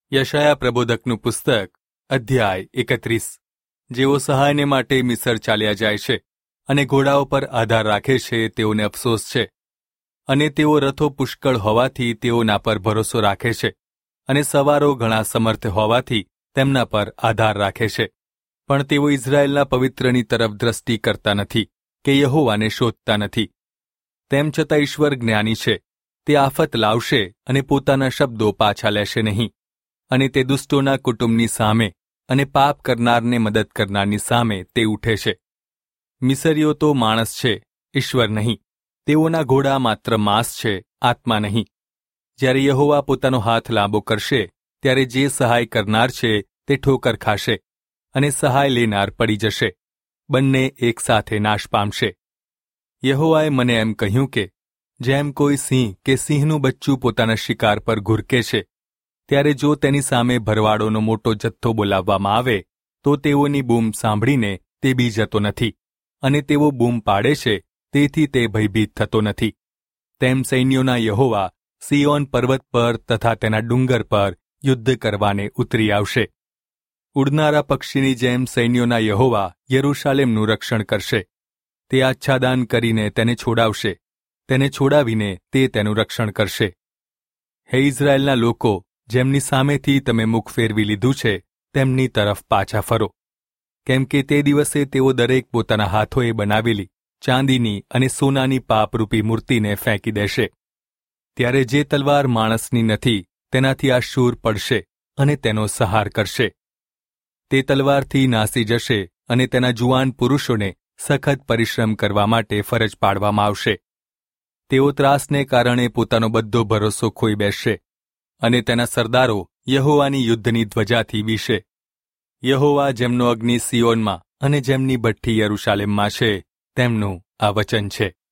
યશાયા પ્રબોધકનું પુસ્તક અધ્યાય 31। જેઓ સહાયને માટે મિસર ચાલ્યા જાય છે અને ઘોડાઓ પર આધાર રાખે છે તેઓને અફસોસ છે, અને તેઓ રથો પુષ્કળ હોવાથી તેઓના પર ભરોસો રાખે છે, અને સવારો ઘણા સમર્થ હોવાથી તેમના પર આધાર રાખે છે, પણ તેઓ ઇઝરાયેલના પવિત્રની તરફ દ્રષ્ટિ કરતા નથી કે યહોવાને શોધતા નથી। તેમ છતાં ઈશ્વર જ્ઞાની છે, તે આફત લાવશે અને પોતાના શબ્દો પાછા લેશે નહીં, અને તે દુષ્ટોના કુટુંબની સામે અને પાપ કરનારને મદદ કરનારની સામે તે ઉઠે છે। મિસરીઓ તો માણસ છે, ઈશ્વર નહીં, તેઓના ઘોડા માત્ર માંસ છે, આત્મા નહીં। જ્યારે યહોવા પોતાનો હાથ લાંબો કરશે ત્યારે જે સહાય કરનાર છે તે ઠોકર ખાશે, અને સહાય લેનાર પડી જશે, બંને એક સાથે નાશ પામશે। યહોવાએ મને એમ કહ્યું કે જેમ કોઈ સિંહ કે સિંહનું બચ્ચું પોતાના શિકાર પર ઘૂરકે છે, ત્યારે જો તેની સામે ભરવાડોનો મોટો જથ્થો બોલાવવામાં આવે તો તેઓની બૂમ સાંભળીને તે બી જતો નથી, અને તેઓ બૂમ પાડે છે તેથી તે ભયભીત થતો નથી। તેમ સૈન્યોના યહોવા સિયોન પર્વત પર તથા તેના ડુંગર પર યુદ્ધ કરવાને ઉતરી આવશે। ઉડનારા પક્ષીની જેમ સૈન્યોના યહોવા યરૂશાલેમનું રક્ષણ કરશે। તે આચ્છાદન કરીને તેને છોડાવશે, તેને છોડાવીને તે તેનું રક્ષણ કરશે। હે ઇઝરાયેલના લોકો, જેમની સામેથી તમે મુખ ફેરવી લીધું છે તેમની તરફ પાછા ફરો, કેમ કે તે દિવસે તેઓ દરેક પોતાના હાથોએ બનાવેલી ચાંદીની અને સોનાની પાપરૂપી મૂર્તિને ફેંકી દેશે। ત્યારે જે તલવાર માણસની નથી તેનાથી આ શૂર પડશે અને તેનો સહાર કરશે। તે તલવારથી નાસી જશે, અને તેના જુવાન પુરુષોને સખત પરિશ્રમ કરવા માટે ફરજ પાડવામાં આવશે। તેઓ ત્રાસને કારણે પોતાનો બધો ભરોસો ખોઈ બેસશે, અને તેના સરદારો યહોવાની યુદ્ધની ધ્વજાથી વીશે। યહોવા જેમનો અગ્નિ સિયોનમાં અને જેમની ભઠ્ઠી યરૂશાલેમમાં છે, તેમનું આ વચન છે।